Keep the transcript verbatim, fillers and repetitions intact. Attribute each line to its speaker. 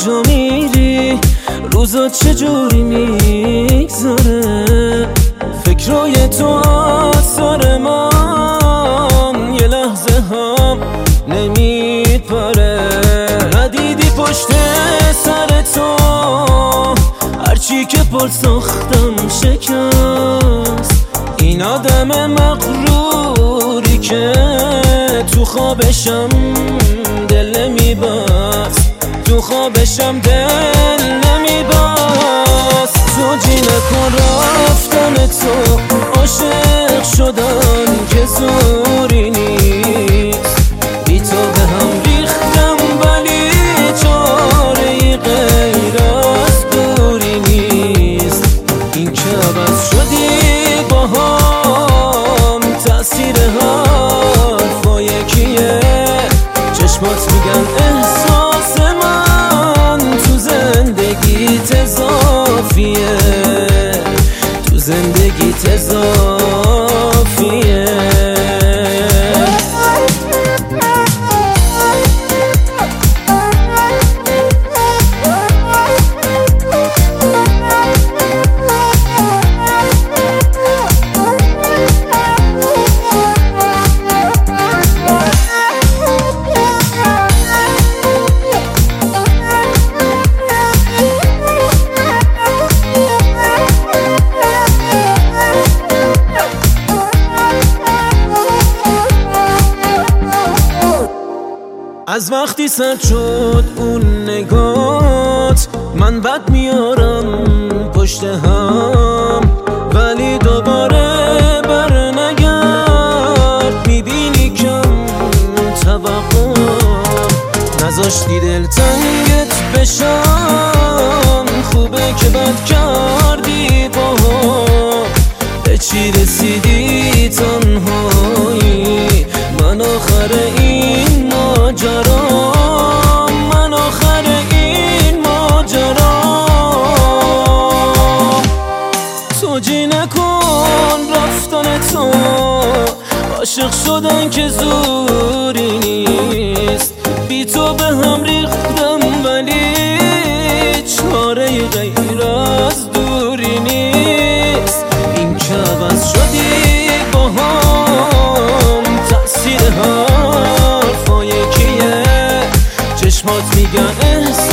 Speaker 1: کجا میری؟ روزا چجوری میگذره؟ فکرای تو آثار من یه لحظه هم نمیپره. ندیدی پشت سر تو هرچی که پل ساختم شکست. این آدم مغروری که تو خوابشم دل نمیبست، تو خوابشم دل نمیبست. زوجی نکن رفتن تو، عاشق شدن که زوری نیست. بی تو به هم ریختم ولی چاره‌ای غیر از دوری نیست. این که عوض شدی با هم تأثیر حرفا یکیه. چشمات میگن احساس من تو زندگیت اضافیه، تو زندگیت اضافیه. از وقتی سرد شد اون نگات، من بد میارم پشت هم، ولی دوباره بر نگرد. میبینی کم توقع نذاشتی دل تنگت بشم. خوبه که بد کردی با هم، به چی رسیدی تنهایی؟ من آخر این ماجرا، من آخر این ماجرا. توجی نکن رفتن تو، عاشق شدن که زوری نیست. بی تو به هم ریختم ولی چاره غیر از دوری نیست. این که عوض شدی با هم تأثیر حرفا یکیه. چشمات میگن احساس